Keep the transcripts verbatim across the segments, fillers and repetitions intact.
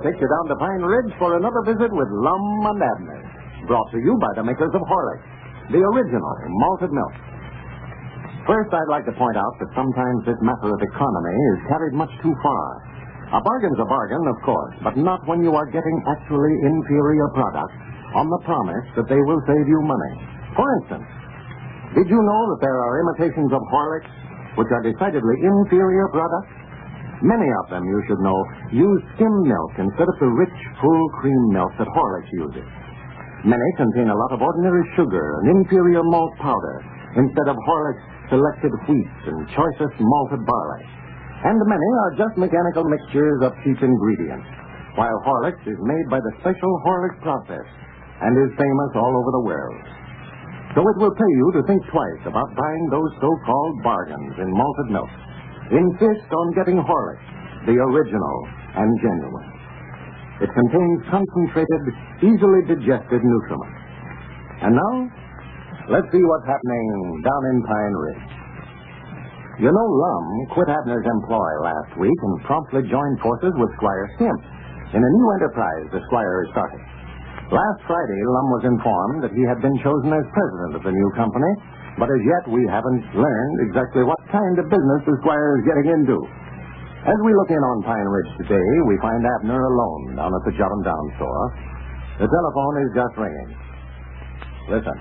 takes you down to Pine Ridge for another visit with Lum and Abner. Brought to you by the makers of Horlicks, the original malted milk. First, I'd like to point out that sometimes this matter of economy is carried much too far. A bargain's a bargain, of course, but not when you are getting actually inferior products on the promise that they will save you money. For instance, did you know that there are imitations of Horlicks which are decidedly inferior products? Many of them, you should know, use skim milk instead of the rich, full cream milk that Horlicks uses. Many contain a lot of ordinary sugar and inferior malt powder instead of Horlicks' selected wheat and choicest malted barley. And many are just mechanical mixtures of cheap ingredients, while Horlicks is made by the special Horlicks process and is famous all over the world. So it will pay you to think twice about buying those so-called bargains in malted milk. Insist on getting Horlicks, the original and genuine. It contains concentrated, easily digested nutriment. And now, let's see what's happening down in Pine Ridge. You know, Lum quit Abner's employ last week and promptly joined forces with Squire Stimp in a new enterprise the Squire is starting. Last Friday, Lum was informed that he had been chosen as president of the new company, but as yet we haven't learned exactly what kind of business the Squire is getting into. As we look in on Pine Ridge today, we find Abner alone down at the Jot 'em Down store. The telephone is just ringing. Listen.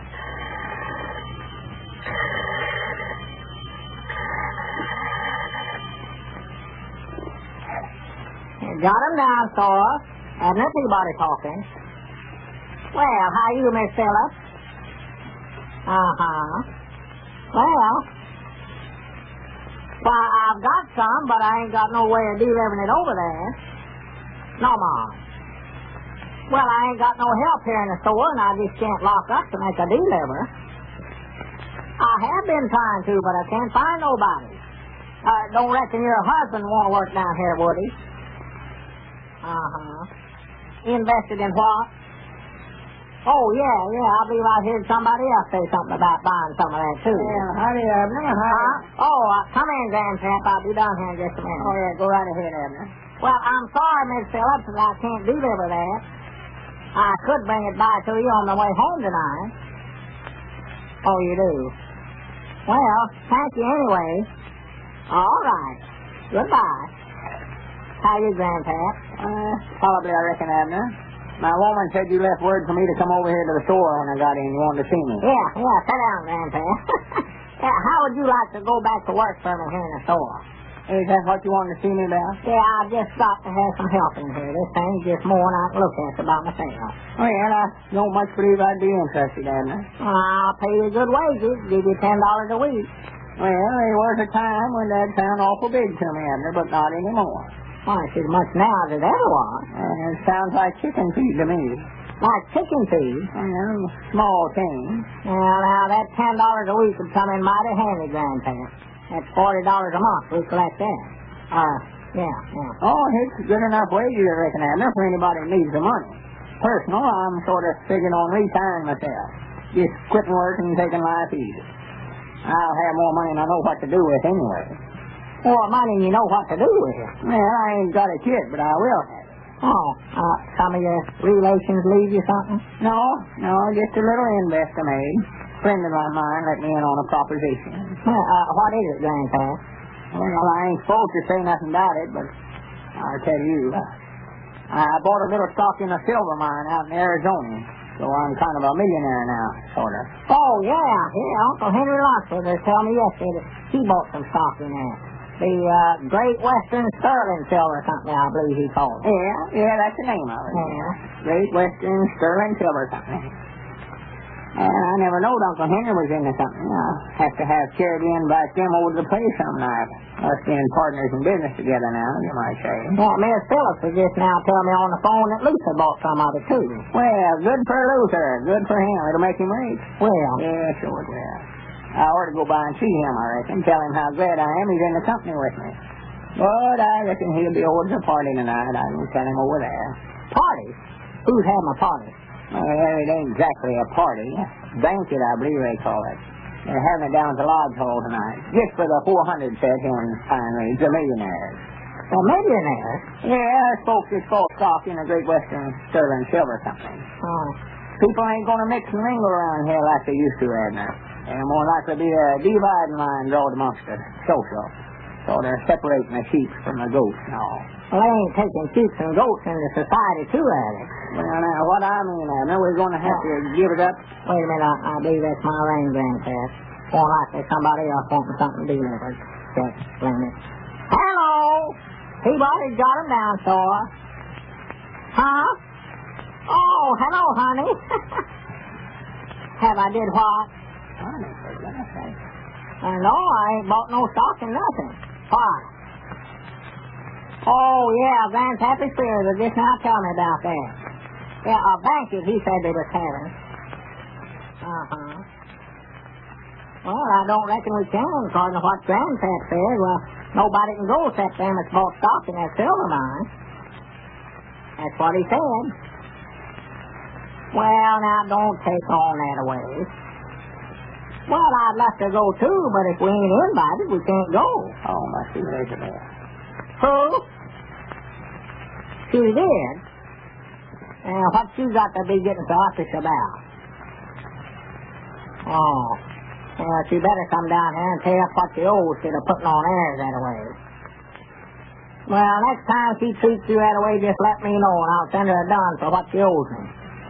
Jot 'em Down store. Abner Peabody talking. Well, how are you, Miss Phillips? Uh-huh. Well, well, I've got some, but I ain't got no way of delivering it over there. No, Mom. Well, I ain't got no help here in the store, and I just can't lock up to make a deliver. I have been trying to, but I can't find nobody. I uh, don't reckon your husband won't work down here, would he? Uh-huh. Invested in what? Oh, yeah, yeah, I believe I heard somebody else say something about buying some of that, too. Yeah, howdy, Abner. Howdy. Huh? Oh, uh, come in, Grandpap. I'll be down here in just a minute. Oh, yeah, go right ahead, Abner. Well, I'm sorry, Miss Phillips, that I can't deliver that. I could bring it by to you on the way home tonight. Oh, you do? Well, thank you anyway. All right. Goodbye. How are you, Grandpap? Uh, probably, I reckon, Abner. My woman said you left word for me to come over here to the store when I got in. You wanted to see me. Yeah, yeah, sit down, Grandpap. Yeah, how would you like to go back to work for me here in the store? Is that what you wanted to see me about? Yeah, I just got to have some help in here. This thing's just more than I can look at about myself. Oh, yeah, I don't much believe I'd be interested, Abner. Well, I'll pay you good wages, give you ten dollars a week. Well, there was a time when that sounded awful big to me, Abner, but not anymore. Well, it's as much now as it ever was. Uh, it sounds like chicken feed to me. Like chicken feed? Well, small thing. Well, now, that ten dollars a week would come in mighty handy, Grandpap. That's forty dollars a month. We collect that. Uh, yeah, yeah. Oh, it's good enough wages, I reckon, Abner, for anybody who needs the money. Personal, I'm sort of figuring on retiring myself. Just quitting work and taking life easy. I'll have more money than I know what to do with anyway. More money than you know what to do with it? Well, I ain't got it yet, but I will have it. Oh, uh, some of your relations leave you something? No, no, just a little invest I made. A friend of mine let me in on a proposition. Uh, uh, what is it, Grandpa? Well, I ain't supposed to say nothing about it, but I'll tell you. I bought a little stock in a silver mine out in Arizona, so I'm kind of a millionaire now, sort of. Oh, yeah, yeah. Uncle Henry Lunsford was telling me yesterday that he bought some stock in there. The uh, Great Western Sterling Silver or something, I believe he called it. Yeah, yeah, that's the name of it. Yeah. Great Western Sterling Silver Company. And I never knowed Uncle Henry was into something. I'll have to have Charity invite them over to the place some night. Us being partners in business together now, you might say. Yeah, Miss Phillips was just now telling me on the phone that Luther bought some of it, too. Well, good for Luther. Good for him. It'll make him rich. Well. Yeah, sure it will. I ought to go by and see him, I reckon. Tell him how glad I am he's in the company with me. But I reckon he'll be over to the party tonight. I can tell him over there. Party? Who's having a party? Well, it ain't exactly a party. Banquet, I believe they call it. They're having it down at the Lodge Hall tonight. Just for the four hundred set in Pine Ridge, the millionaires. A millionaire? Yeah, folks is full stock in the Great Western Sterling Silver Company. Oh. People ain't going to mix and mingle around here like they used to, Abner. There's more likely to be a dividing line drawn amongst the social. So they're separating the sheep from the goats and all. Well, they ain't taking sheep and goats into society, too, Alex. Well, now, what I mean, Abner, we're going to have to give it up. Wait a minute, I, I believe that's my ring, Grandpap. More likely somebody else wanting something delivered. Check, explain it. Hello! Peabody got him down, sir. Huh? Oh, hello, honey. Have I did what? Honey, for goodness sake. Uh, no, I ain't bought no stock in nothing. Why? Oh, yeah, Grandpappy Spears was just now telling me about that. Yeah, a banquet he said they was having. Uh-huh. Well, I don't reckon we can, according to what Grandpap said. Well, nobody can go except them that's bought stock in that silver mine. That's what he said. Well, now, don't take on that away. Well, I'd like to go, too, but if we ain't invited, we can't go. Oh, must be Elizabeth. Who? She did. And what you got to be getting so uppish about? Oh. Well, she better come down here and pay up what she owes instead of putting on airs that way. Well, next time she treats you that way, just let me know, and I'll send her a done for what she owes me.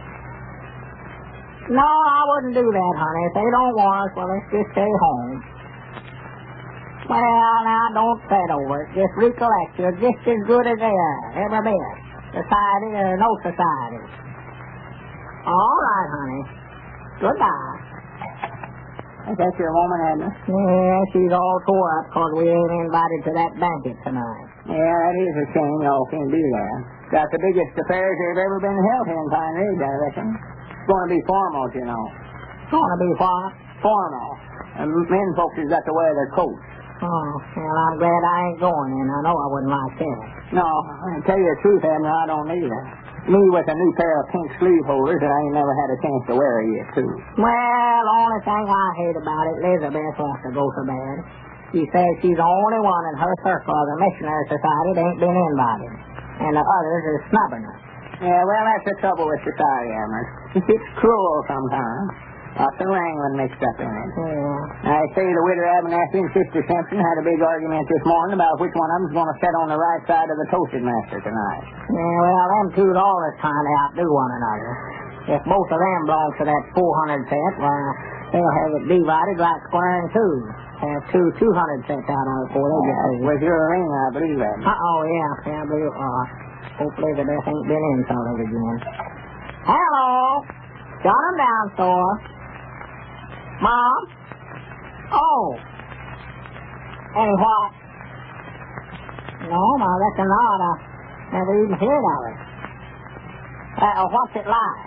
No, I wouldn't do that, honey. If they don't want us, well, let's just stay home. Well, now, don't fret over it. Just recollect, you're just as good as they are, every bit. Society or no society. All right, honey. Goodbye. Is that your woman, Abner? Yeah, she's all tore up because we ain't invited to that banquet tonight. Yeah, that is a shame y'all can't be there. Got the biggest affairs that have ever been held here in Pine Ridge, I reckon. It's going to be formal, you know. Gonna be what? Formal. And men folks has got to wear their coats. Oh, well, I'm glad I ain't going in. I know I wouldn't like that. No, I tell you the truth, Abner, I don't either. Me with a new pair of pink sleeve holders that I ain't never had a chance to wear yet, too. Well, the only thing I hate about it, Elizabeth wants to go so bad. She says she's the only one in her circle of the missionary society that ain't been invited. And the others are snubbing her. Yeah, well, that's the trouble with society, Abner. It's cruel sometimes. Lots of wrangling mixed up in it. Yeah. I say the widow Abernathy and Sister Simpson had a big argument this morning about which one of them's going to sit on the right side of the toasted master tonight. Yeah, well, them two's always trying to outdo one another. If both of them belong to that four hundred cent, well, they'll have it divided like square and two. Have two two hundred cents out of it before they get paid. With your ring, I believe that. Uh-oh, yeah. Yeah, I believe, uh, hopefully the death ain't been in some of it again. Hello. Got 'em down, store. Mom? Oh. Any what? No, I reckon not. I never even heard of it. Uh, what's it like?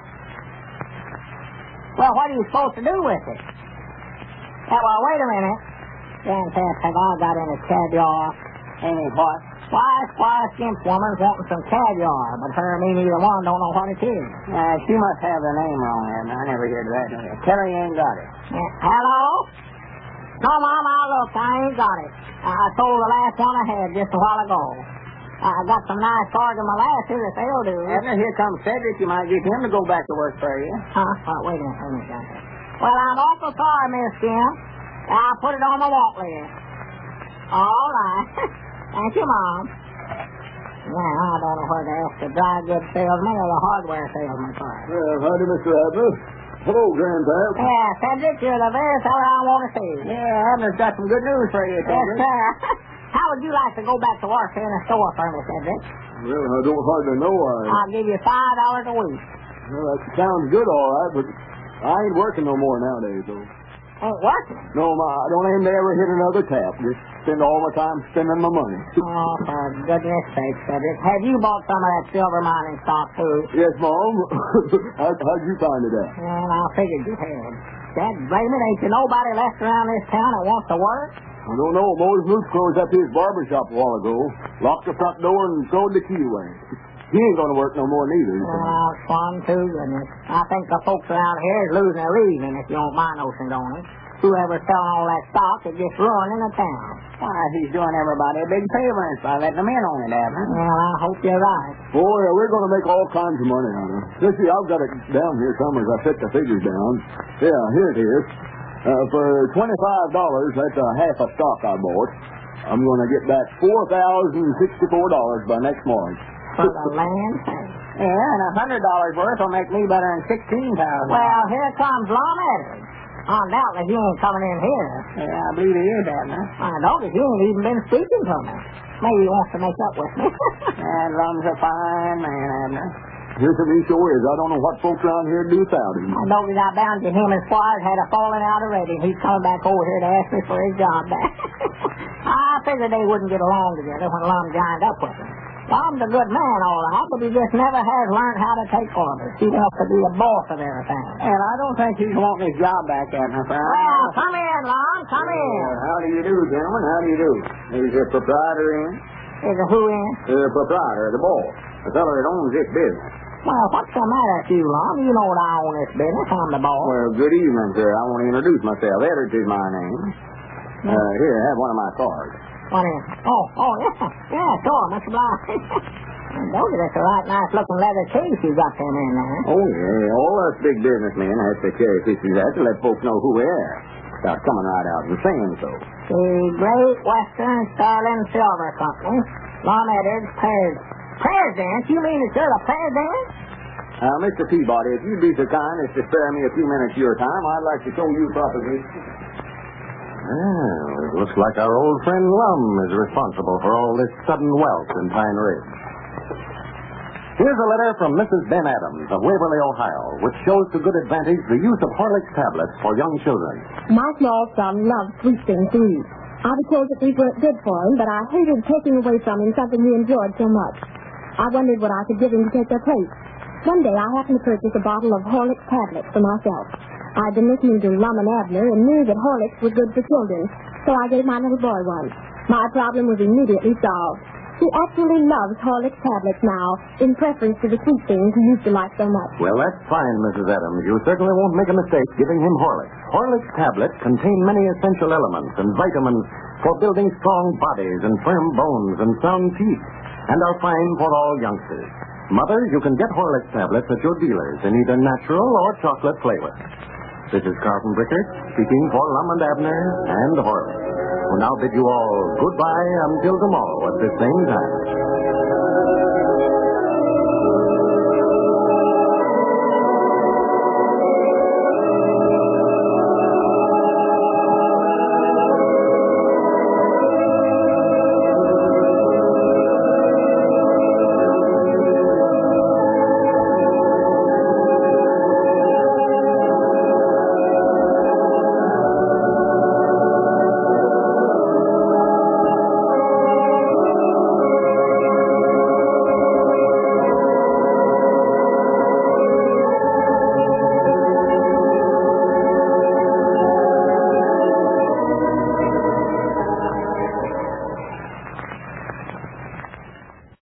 Well, what are you supposed to do with it? Yeah, well, wait a minute. Grandpap, have I got any caviar? Any what? Why, Squire Skimp's woman's wanting some caviar, but her and me neither one don't know what it is. Uh, she must have the name wrong, Abner. I never heard of that. Tell her you ain't got it. Yeah. Hello? No, Mom, I'll look. I ain't got it. I sold the last one I had just a while ago. I got some nice Oregon molasses if they'll do. Abner, here comes Cedric. You might get him to go back to work for you. Huh? Oh, wait a minute. Wait a minute, Grandpa. Well, I'm awful sorry, Miss Skim. I'll put it on the walk list. All right. Thank you, Mom. Now, I don't know whether that's the dry goods salesman or the hardware salesman for it. Well, howdy, Mister Abner. Hello, Grandpap. Yeah, Cedric, you're the very fellow I want to see. Yeah, Abner's got some good news for you, Yes, Cedric. sir. How would you like to go back to work here in the store for me, Cedric? Well, I don't hardly know. I, I'll give you five dollars a week. well, that sounds good, all right, but I ain't working no more nowadays, though. Ain't working? No, ma, I don't aim to ever hit another tap. Just spend all my time spending my money. Oh, for goodness sake, Cedric. Have you bought some of that silver mining stock, too? Yes, Mom. How, how'd you find it out? Well, I figured you had. Dad, blame it, ain't you nobody left around this town that wants to work? I don't know. Moses Luke closed up his barber shop a while ago, locked the front door, and thrown the key away. He ain't going to work no more neither. Well, Swan, too, goodness. I think the folks around here is losing their reason, if you don't mind notion, don't it? Whoever's selling all that stock is just ruining the town. Why, he's doing everybody a big favor by letting them in on it, Abner. Well, I hope you're right. Boy, we're going to make all kinds of money on it. Sissy, I've got it down here somewhere as I set the figures down. Yeah, here it is. Uh, for twenty-five dollars, that's a half a stock I bought. I'm going to get back four thousand sixty-four dollars by next morning. For the land thing. Yeah, and a hundred dollars worth will make me better than sixteen thousand. Well, here comes Lum Edwards. Undoubtedly, he ain't coming in here. Yeah, I believe he is, Abner. I notice he ain't even been speaking to me. Maybe he wants to make up with me. And Lum's a fine man, Abner. Yes, he sure is. I don't know what folks around here do without him. I noticed I bound to him and Squires had a falling out already. He's coming back over here to ask me for his job back. I figured they wouldn't get along together when Lum joined up with him. Lum's a good man, all right, but he just never has learned how to take orders. He wants to be the boss of everything. And I don't think he's wanting his job back, Abner, friend. Well, come in, Lum, come in. Uh, how do you do, gentlemen? How do you do? Is the proprietor in? Is a who in? The proprietor, the boss. The fellow that owns this business. Well, what's the matter with you, Lum? You know that I own this business. I'm the boss. Well, good evening, sir. I want to introduce myself. Edwards is my name. Uh, here, have one of my cards. What is? Oh, oh, yeah. Yeah, sure. Much obliged. I told you that's a right nice looking leather case you got them in there. Oh, yeah. All us big businessmen have to carry cases that to let folks know who we are. Without coming right out and saying so. The Great Western Sterling Silver Company. Lum Edwards, Pres- President? You mean it's the president? Uh, Mister Peabody, if you'd be so kind as to spare me a few minutes of your time, I'd like to show you a proposition. Well, it looks like our old friend Lum is responsible for all this sudden wealth in Pine Ridge. Here's a letter from Missus Ben Adams of Waverly, Ohio, which shows to good advantage the use of Horlicks tablets for young children. My small son loves sweet things to eat. I was told that these weren't good for him, but I hated taking away from him something he enjoyed so much. I wondered what I could give him to take their place. One day I happened to purchase a bottle of Horlicks tablets for myself. I'd been listening to Lum and Abner and knew that Horlicks was good for children, so I gave my little boy one. My problem was immediately solved. He actually loves Horlicks tablets now, in preference to the sweet things he used to like so much. Well, that's fine, Missus Adams. You certainly won't make a mistake giving him Horlicks. Horlicks tablets contain many essential elements and vitamins for building strong bodies and firm bones and sound teeth, and are fine for all youngsters. Mother, you can get Horlicks tablets at your dealers in either natural or chocolate flavor. This is Carlton Brickert speaking for Lum and Abner and Horlicks, who now bid you all goodbye until tomorrow at the same time.